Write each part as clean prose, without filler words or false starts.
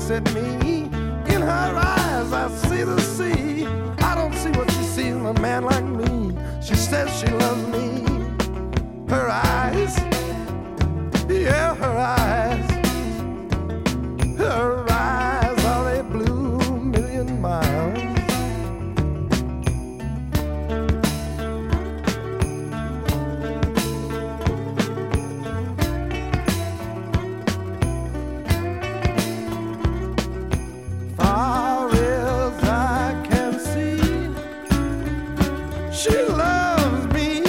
looks at me. In her eyes I see the sea. I don't see what she sees in a man like me. She says she loves me. Her eyes, yeah, her eyes. Her eyes are a blue million miles. Far as I can see, she loves me.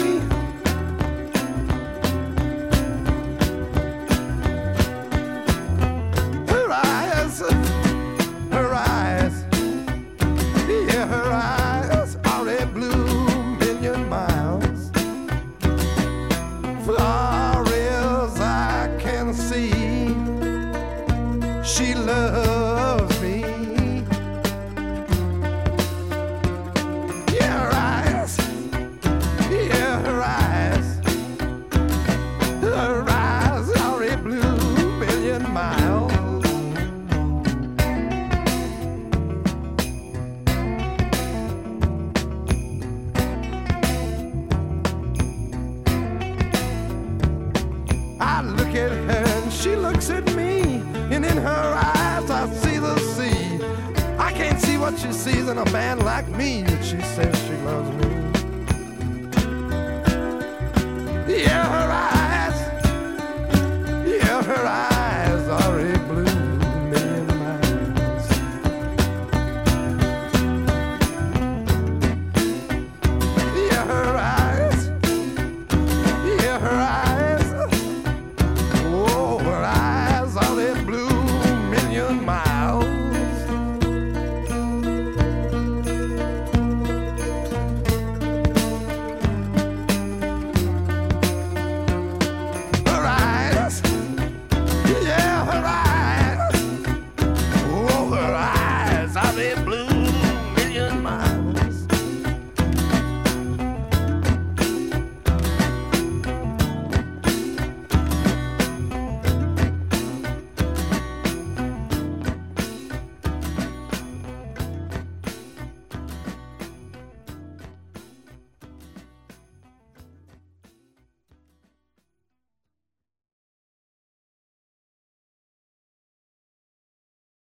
Her eyes, yeah, her eyes are a blue million miles. Far as I can see, she loves me. Yeah, her eyes, yeah, her eyes. Her eyes are a blue million miles. I look at her and she looks at me, and in her eyes I see the sea. I can't see what she sees in a man like me, but she says she loves me. Yeah, her eyes.